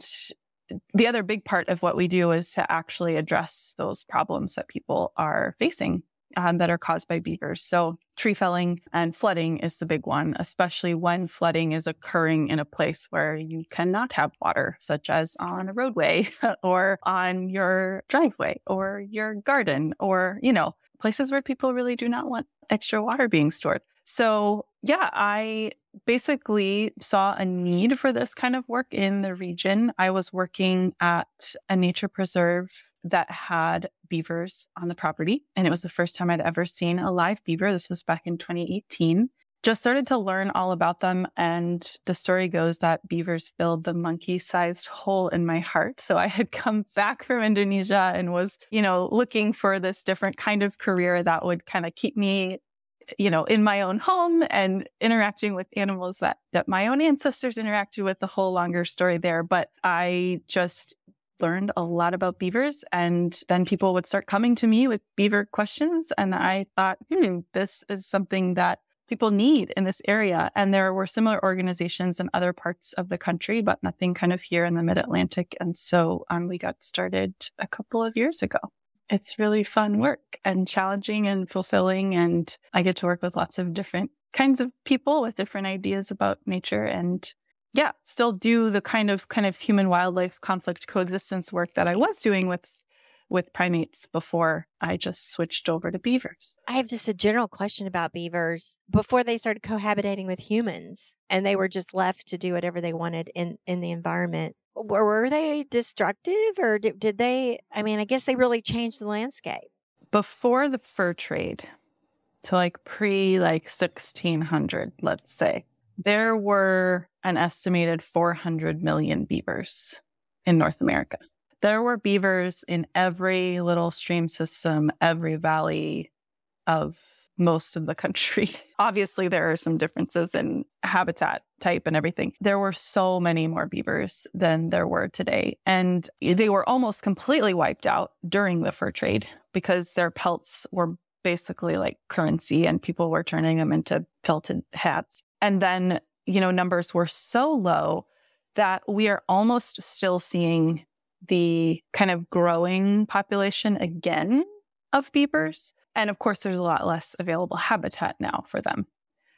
the other big part of what we do is to actually address those problems that people are facing that are caused by beavers. So tree felling and flooding is the big one, especially when flooding is occurring in a place where you cannot have water, such as on a roadway or on your driveway or your garden or, places where people really do not want extra water being stored. So yeah, I basically saw a need for this kind of work in the region. I was working at a nature preserve that had beavers on the property, and it was the first time I'd ever seen a live beaver. This was back in 2018. Just started to learn all about them, and the story goes that beavers filled the monkey-sized hole in my heart. So I had come back from Indonesia and was, looking for this different kind of career that would kind of keep me in my own home and interacting with animals that my own ancestors interacted with, the whole longer story there. But I just learned a lot about beavers, and then people would start coming to me with beaver questions. And I thought, this is something that people need in this area. And there were similar organizations in other parts of the country, but nothing kind of here in the Mid-Atlantic. And so we got started a couple of years ago. It's really fun work and challenging and fulfilling. And I get to work with lots of different kinds of people with different ideas about nature. And yeah, still do the kind of human wildlife conflict coexistence work that I was doing with primates before I just switched over to beavers. I have just a general question about beavers. Before they started cohabitating with humans and they were just left to do whatever they wanted in the environment, were they destructive, or did they, I guess they really changed the landscape? Before the fur trade, so pre 1600, let's say, there were an estimated 400 million beavers in North America. There were beavers in every little stream system, every valley of most of the country. Obviously, there are some differences in habitat type and everything. There were so many more beavers than there were today. And they were almost completely wiped out during the fur trade because their pelts were basically like currency and people were turning them into felted hats. And then, numbers were so low that we are almost still seeing the kind of growing population again of beavers. And of course, there's a lot less available habitat now for them.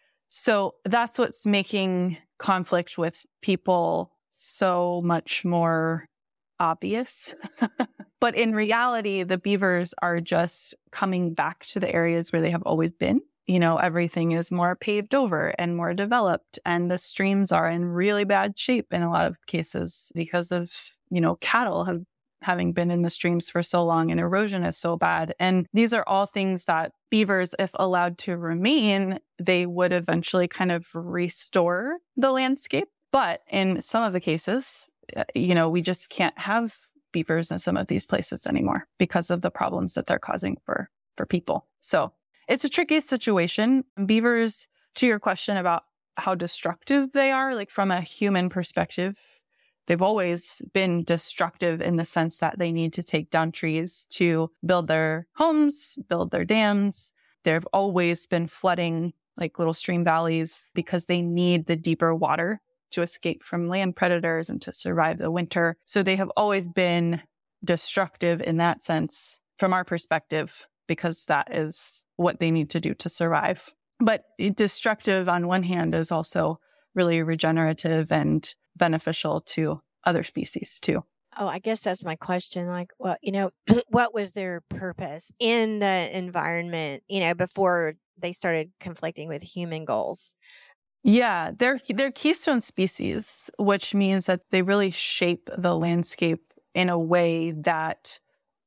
So that's what's making conflict with people so much more obvious. But in reality, the beavers are just coming back to the areas where they have always been. Everything is more paved over and more developed, and the streams are in really bad shape in a lot of cases because of, cattle having been in the streams for so long and erosion is so bad. And these are all things that beavers, if allowed to remain, they would eventually kind of restore the landscape. But in some of the cases, we just can't have beavers in some of these places anymore because of the problems that they're causing for people. So it's a tricky situation. Beavers, to your question about how destructive they are, like from a human perspective, they've always been destructive in the sense that they need to take down trees to build their homes, build their dams. They've always been flooding like little stream valleys because they need the deeper water to escape from land predators and to survive the winter. So they have always been destructive in that sense from our perspective, because that is what they need to do to survive. But destructive on one hand is also really regenerative and beneficial to other species too. Oh, I guess that's my question. Like, well, what was their purpose in the environment, before they started conflicting with human goals? Yeah, they're keystone species, which means that they really shape the landscape in a way that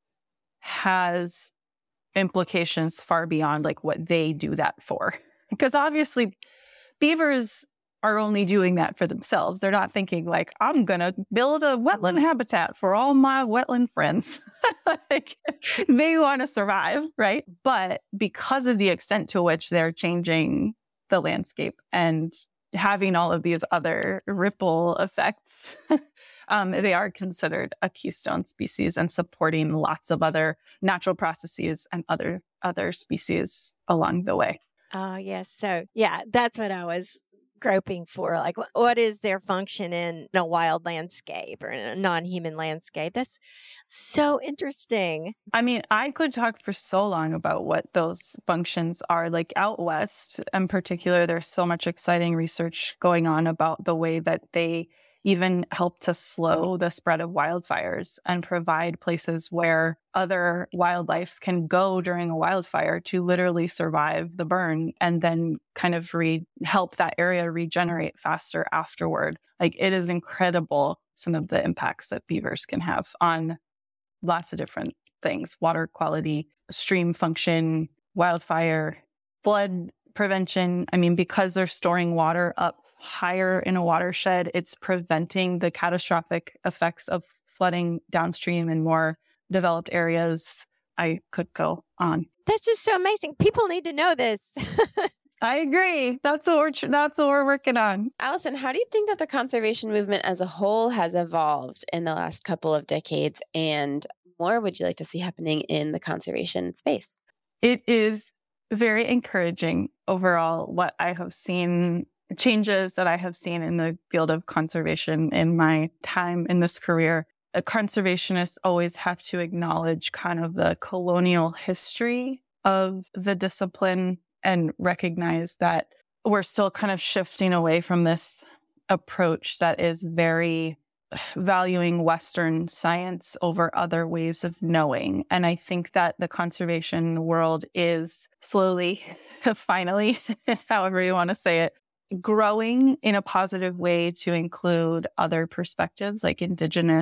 has implications far beyond like what they do that for. Because obviously beavers are only doing that for themselves. They're not thinking like, I'm going to build a wetland habitat for all my wetland friends. Like, they want to survive, right? But because of the extent to which they're changing the landscape and having all of these other ripple effects, they are considered a keystone species and supporting lots of other natural processes and other species along the way. Oh, yes. So, yeah, that's what I was groping for. Like, what is their function in a wild landscape or in a non-human landscape? That's so interesting. I mean, I could talk for so long about what those functions are. Like out west in particular, there's so much exciting research going on about the way that they even help to slow the spread of wildfires and provide places where other wildlife can go during a wildfire to literally survive the burn and then kind of help that area regenerate faster afterward. Like, it is incredible, some of the impacts that beavers can have on lots of different things: water quality, stream function, wildfire, flood prevention. I mean, because they're storing water up higher in a watershed, it's preventing the catastrophic effects of flooding downstream in more developed areas. I could go on. That's just so amazing. People need to know this. I agree. That's what we're working on. Allison, how do you think that the conservation movement as a whole has evolved in the last couple of decades, and more would you like to see happening in the conservation space? It is very encouraging overall what I have seen, changes that I have seen in the field of conservation in my time in this career. Conservationists always have to acknowledge kind of the colonial history of the discipline and recognize that we're still kind of shifting away from this approach that is very valuing Western science over other ways of knowing. And I think that the conservation world is slowly, finally, however you want to say it, growing in a positive way to include other perspectives like Indigenous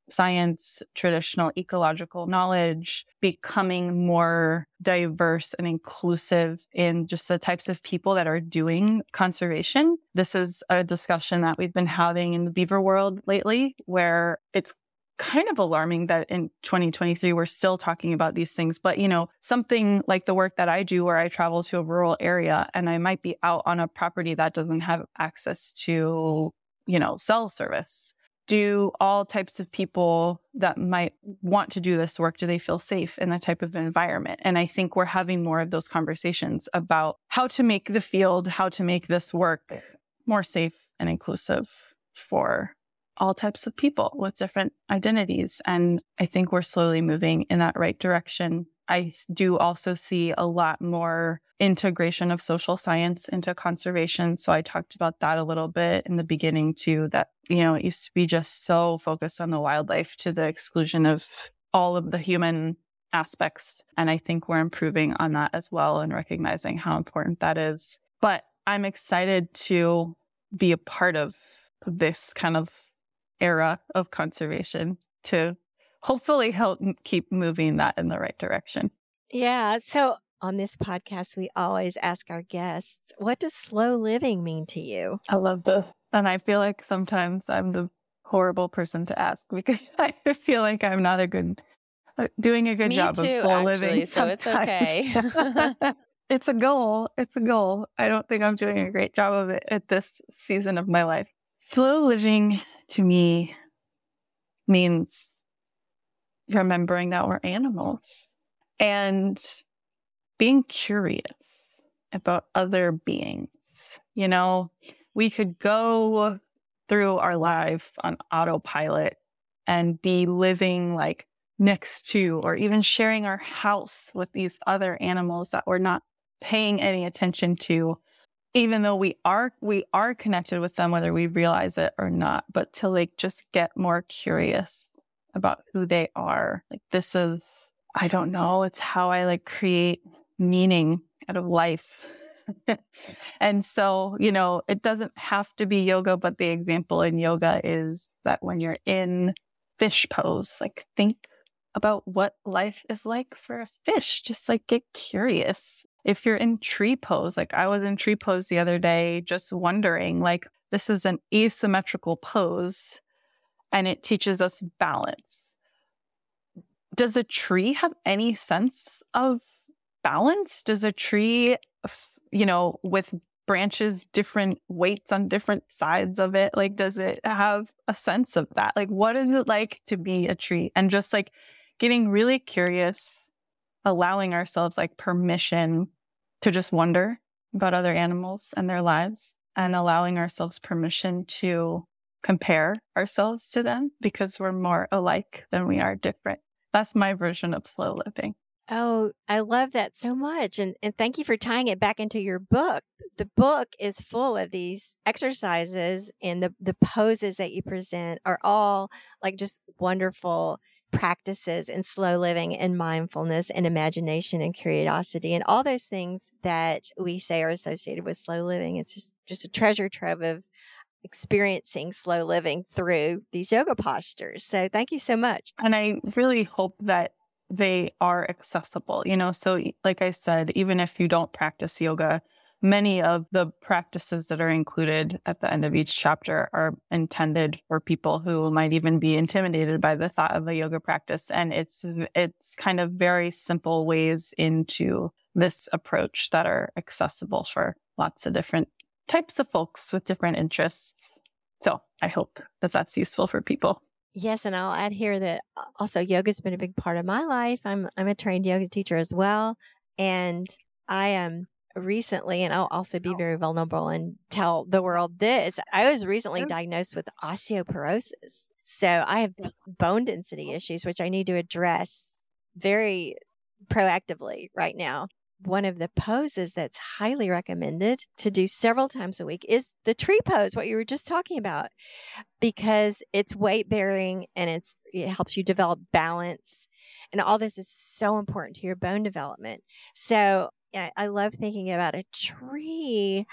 science, traditional ecological knowledge, becoming more diverse and inclusive in just the types of people that are doing conservation. This is a discussion that we've been having in the beaver world lately, where it's kind of alarming that in 2023, we're still talking about these things. But, something like the work that I do where I travel to a rural area and I might be out on a property that doesn't have access to, cell service. Do all types of people that might want to do this work, do they feel safe in that type of environment? And I think we're having more of those conversations about how to make the field, how to make this work more safe and inclusive for all types of people with different identities. And I think we're slowly moving in that right direction. I do also see a lot more integration of social science into conservation. So I talked about that a little bit in the beginning too, that, it used to be just so focused on the wildlife to the exclusion of all of the human aspects. And I think we're improving on that as well and recognizing how important that is. But I'm excited to be a part of this kind of era of conservation to hopefully help keep moving that in the right direction. Yeah. So on this podcast, we always ask our guests, what does slow living mean to you? I love this. And I feel like sometimes I'm the horrible person to ask because I feel like I'm not doing a good job of slow living. So it's okay. It's a goal. It's a goal. I don't think I'm doing a great job of it at this season of my life. Slow living to me means remembering that we're animals and being curious about other beings. We could go through our life on autopilot and be living like next to or even sharing our house with these other animals that we're not paying any attention to, even though we are connected with them, whether we realize it or not, but to just get more curious about who they are. This is, I don't know, it's how I create meaning out of life. And so, it doesn't have to be yoga, but the example in yoga is that when you're in fish pose, think about what life is like for a fish. Just get curious. If you're in tree pose, I was in tree pose the other day, just wondering, this is an asymmetrical pose and it teaches us balance. Does a tree have any sense of balance? Does a tree, with branches, different weights on different sides of it, does it have a sense of that? What is it like to be a tree? And just getting really curious, allowing ourselves permission to just wonder about other animals and their lives, and allowing ourselves permission to compare ourselves to them because we're more alike than we are different. That's my version of slow living. Oh, I love that so much. And thank you for tying it back into your book. The book is full of these exercises, and the poses that you present are all just wonderful practices in slow living and mindfulness and imagination and curiosity and all those things that we say are associated with slow living. It's just a treasure trove of experiencing slow living through these yoga postures. So thank you so much. And I really hope that they are accessible, so like I said, even if you don't practice yoga, many of the practices that are included at the end of each chapter are intended for people who might even be intimidated by the thought of a yoga practice. And it's kind of very simple ways into this approach that are accessible for lots of different types of folks with different interests. So I hope that that's useful for people. Yes, and I'll add here that also yoga's been a big part of my life. I'm a trained yoga teacher as well, and I am recently, and I'll also be very vulnerable and tell the world this. I was recently diagnosed with osteoporosis, so I have bone density issues, which I need to address very proactively right now. One of the poses that's highly recommended to do several times a week is the tree pose, what you were just talking about, because it's weight bearing and it helps you develop balance. And all this is so important to your bone development. So I love thinking about a tree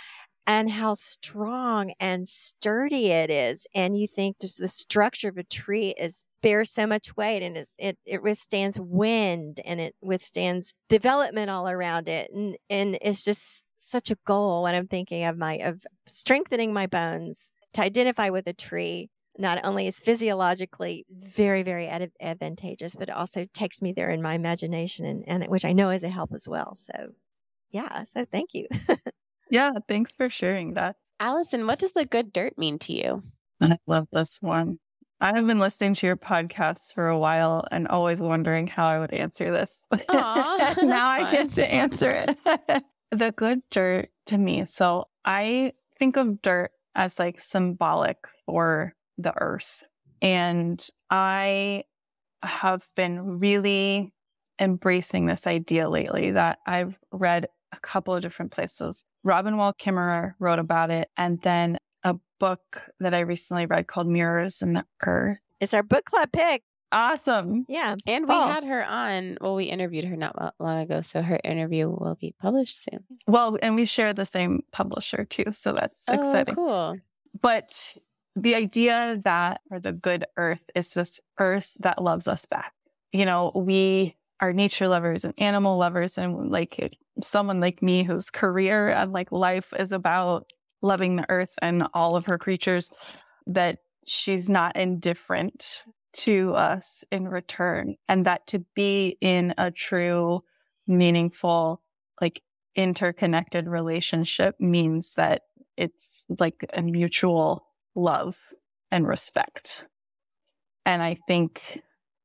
and how strong and sturdy it is. And you think just the structure of a tree bears so much weight, and it withstands wind, and it withstands development all around it. And it's just such a goal when I'm thinking of strengthening my bones to identify with a tree. Not only is physiologically very, very advantageous, but it also takes me there in my imagination, and which I know is a help as well. So, yeah. So thank you. Yeah. Thanks for sharing that. Allison, what does the good dirt mean to you? I love this one. I have been listening to your podcast for a while and always wondering how I would answer this. Aw, now I get to answer it. The good dirt to me. So I think of dirt as like symbolic for the earth. And I have been really embracing this idea lately that I've read a couple of different places. Robin Wall Kimmerer wrote about it. And then a book that I recently read called Mirrors in the Earth. It's our book club pick. Awesome. Yeah. And we had her on. Well, we interviewed her not long ago, so her interview will be published soon. Well, and we share the same publisher too. So that's exciting. Cool. But the idea that, or the good earth, is this earth that loves us back. You know, we are nature lovers and animal lovers, and like someone like me whose career and like life is about loving the earth and all of her creatures, that she's not indifferent to us in return. And that to be in a true, meaningful, like interconnected relationship means that it's like a mutual love and respect. And I think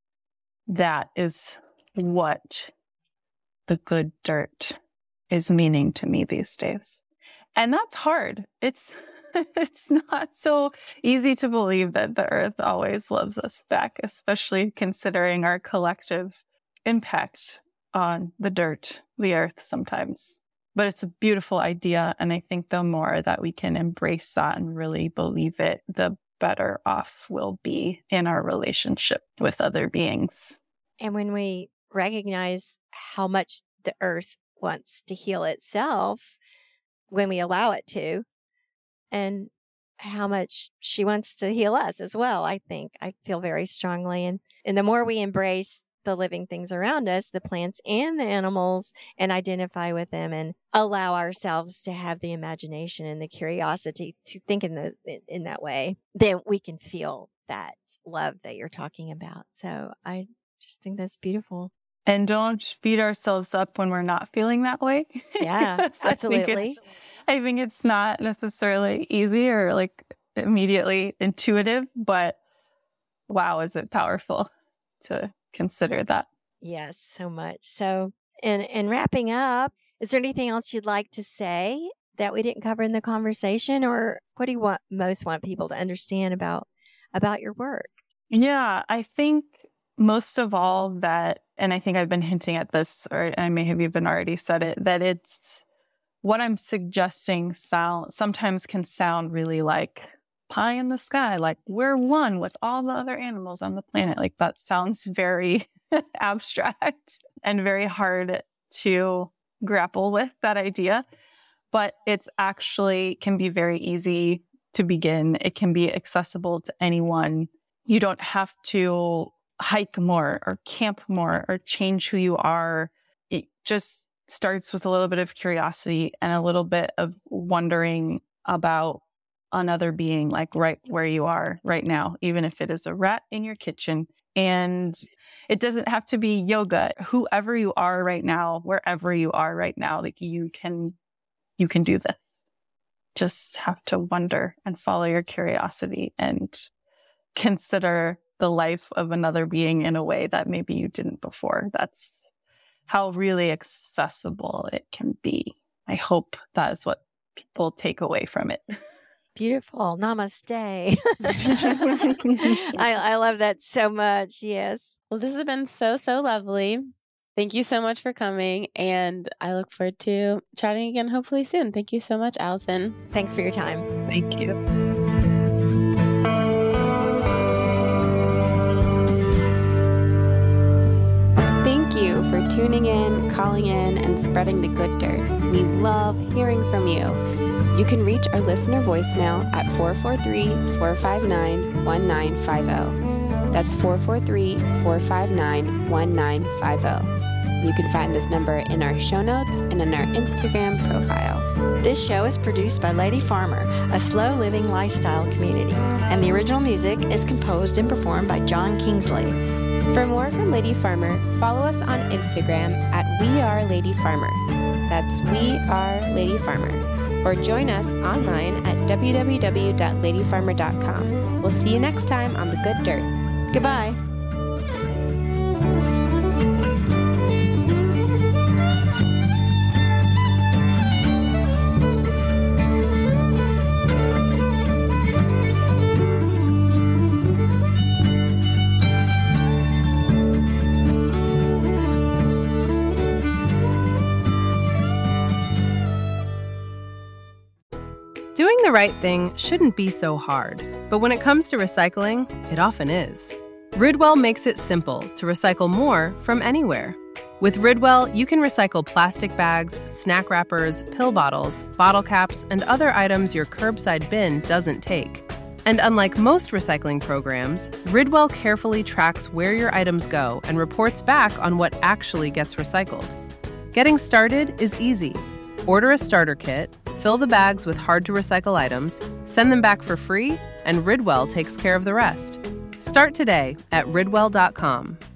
that is what the good dirt is meaning to me these days. And that's hard. It's not so easy to believe that the earth always loves us back, especially considering our collective impact on the dirt, the earth sometimes. But it's a beautiful idea. And I think the more that we can embrace that and really believe it, the better off we'll be in our relationship with other beings. And when we recognize how much the earth wants to heal itself, when we allow it to, and how much she wants to heal us as well, I feel very strongly. And the more we embrace the living things around us, the plants and the animals, and identify with them and allow ourselves to have the imagination and the curiosity to think in that way, then we can feel that love that you're talking about. So I just think that's beautiful. And don't beat ourselves up when we're not feeling that way. Yeah, absolutely. I think it's not necessarily easy or like immediately intuitive, but wow, is it powerful to consider that. Yes, so much. So, in wrapping up, is there anything else you'd like to say that we didn't cover in the conversation, or what do you most want people to understand about your work? Yeah, I think most of all that, and I think I've been hinting at this, or I may have even already said it, that it's what I'm suggesting sometimes can sound really like pie in the sky, like we're one with all the other animals on the planet. Like that sounds very abstract and very hard to grapple with, that idea. But it's actually can be very easy to begin. It can be accessible to anyone. You don't have to hike more or camp more or change who you are. It just starts with a little bit of curiosity and a little bit of wondering about another being, like right where you are right now, even if it is a rat in your kitchen. And it doesn't have to be yoga. Whoever you are right now, wherever you are right now, like you can do this. Just have to wonder and follow your curiosity and consider the life of another being in a way that maybe you didn't before. That's how really accessible it can be. I hope that is what people take away from it. Beautiful. Namaste. I love that so much. Yes. Well, this has been so lovely. Thank you so much for coming. And I look forward to chatting again, hopefully soon. Thank you so much, Allison. Thanks for your time. Thank you. Thank you for tuning in, calling in, and spreading the good dirt. We love hearing from you. You can reach our listener voicemail at 443-459-1950. That's 443-459-1950. You can find this number in our show notes and in our Instagram profile. This show is produced by Lady Farmer, a slow living lifestyle community, and the original music is composed and performed by John Kingsley. For more from Lady Farmer, follow us on Instagram at WeAreLadyFarmer. That's We Are Lady Farmer. Or join us online at www.ladyfarmer.com. We'll see you next time on The Good Dirt. Goodbye. Doing the right thing shouldn't be so hard, but when it comes to recycling, it often is. Ridwell makes it simple to recycle more from anywhere. With Ridwell, you can recycle plastic bags, snack wrappers, pill bottles, bottle caps, and other items your curbside bin doesn't take. And unlike most recycling programs, Ridwell carefully tracks where your items go and reports back on what actually gets recycled. Getting started is easy. Order a starter kit, fill the bags with hard-to-recycle items, send them back for free, and Ridwell takes care of the rest. Start today at ridwell.com.